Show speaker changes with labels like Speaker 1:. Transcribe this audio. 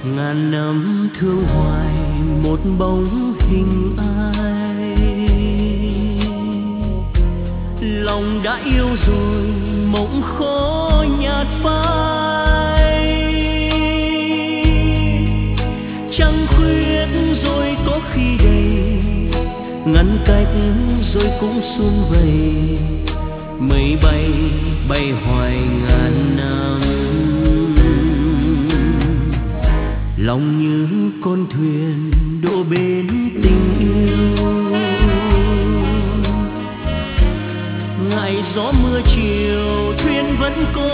Speaker 1: ngàn năm thương hoài một bóng hình ai. Lòng đã yêu rồi mộng khó nhạt phai, trăng khuyết rồi có khi đầy, ngăn cách rồi cũng sum vầy, mây bay bay hoài ngàn năm. Lòng như con thuyền đổ bên tình yêu, ngại gió mưa chiều thuyền vẫn có